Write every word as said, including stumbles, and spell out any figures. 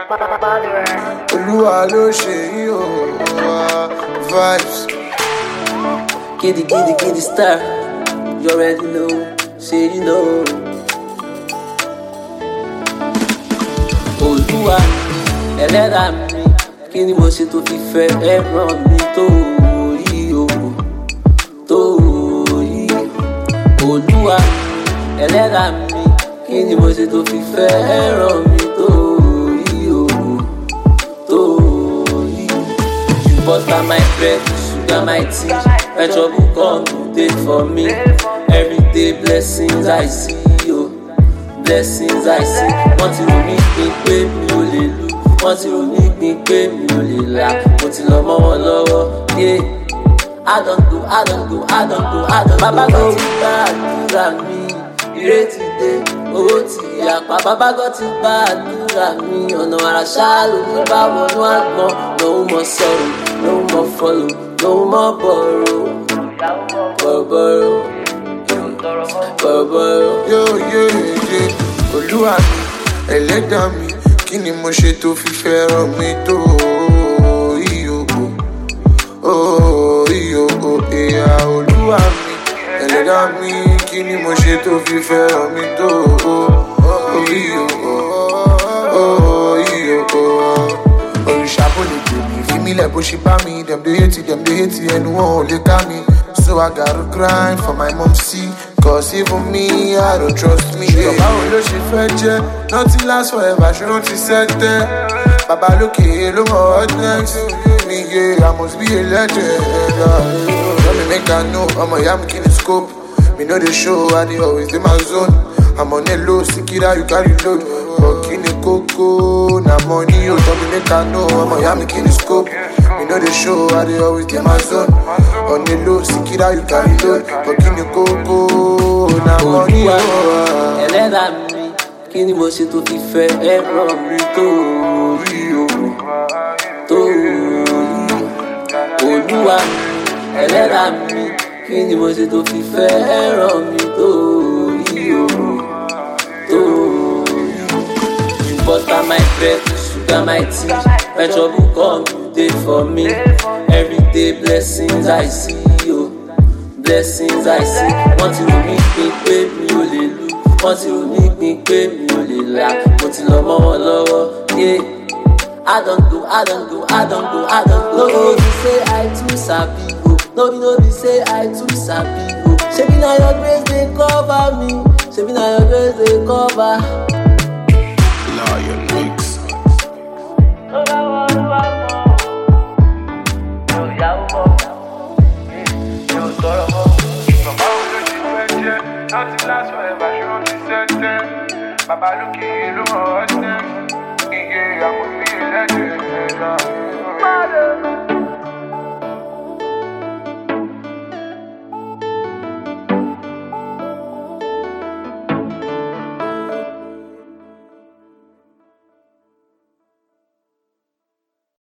Olúwa ló ṣe yí o, vibes. Kiddy, kiddy, kiddy star. You already know, say you know. Olúwa, ẹlẹ́dàá mi, kí ni mo ṣe tó fi fẹ́ ẹ̀ràn mi tó yí o, tó yí. Olúwa, ẹlẹ́dàá mi, kí ni mo ṣe tó fi fẹ́ ẹ̀ràn mi tó yí o, tó yí. You butter my bread, sugar my tea, my trouble come dey for me. Everyday blessings I see o, blessings I see. Wọ́n ti rò mí pin pé mi ò lè lu, wọ́n ti rò mí pin pé mi ò lè là, mo ti lọ mọ́ wọn lọ́wọ́. Yeah. I don't go, I don't go, I don't go, I don't go. Bàbá gan ti gba àdúrà mi, ìrètí dé, owó ti yàpá. Bàbá gan ti gba àdúrà mi, ọ̀nà àrà ṣáá ló ní bá wọnú àgbọn. No more sorrow, no more follow, no more borrow, borrow, borrow. Yo, yo, yo, Olúwa mi, ẹlẹ́dàá mi, kí ni mo ṣe tó fi fẹ́ràn mi tó ìyókù, ìyókù, ìyá Olúwa mi, ẹlẹ́dàá mi, kí ni mo ṣe tó fi fẹ́ràn mi tó ìyókù, ìyókù. Òrìṣà bó lè gbè mí, fi mí lẹ̀ bó ṣe bá mi, dem dey hate, dem dey hate, ẹnu wọn ò lè ká mi. So I gotta grind for my mom see, cause even me, I don't trust me. Ṣùgbọ́n báwo ló ṣe fẹ́ jẹ́? Nothing lasts forever, ṣé wọ́n ti sẹ́tẹ̀? Bàbá lókè ló mọ̀ what next? Me, yeah, I must be a legend. Tell me make I know, ọmọ ìyá mi kí ni scope? Me know the show, I dey always in my zone. I'm on a low, sick it out, you carry load. But kí ni kókó, na money, oh. Tell me make I know, ọmọ ìyá mi kí ni scope? Me know the show, I dey always in my zone. On the low, sick it out, you carry load. But kí ni kókó, na money, oh. Ẹlẹ́dàá mi, kí ni mo ṣe tó fi fẹ́ ẹ̀ràn mi tó yí o, tó yí. Olúwa, ẹlẹ́dàá mi, kí ni mo ṣe tó fi fẹ́ ẹ̀ràn mi tó yí o, tó yí. You butter my bread, sugar my tea, my trouble come dey for me. Everyday blessings I see o, blessings I see. Wọ́n ti rò mí pin pé mi ò lè lu, wọ́n ti rò mí pin pé mi ò lè là, mo ti lọ mọ́ wọn lọ́wọ́. Yeah. I don't go, I don't go, I don't go, I don't go. No be say I too sabi o, no be no be say I too sabi o. Shebi na your grace dey cover me, shebi na your grace dey cover. Lion Mix. Nothing lasts forever, ṣé wọ́n ti sẹ́tẹ̀? Bàbá lókè ló mọ̀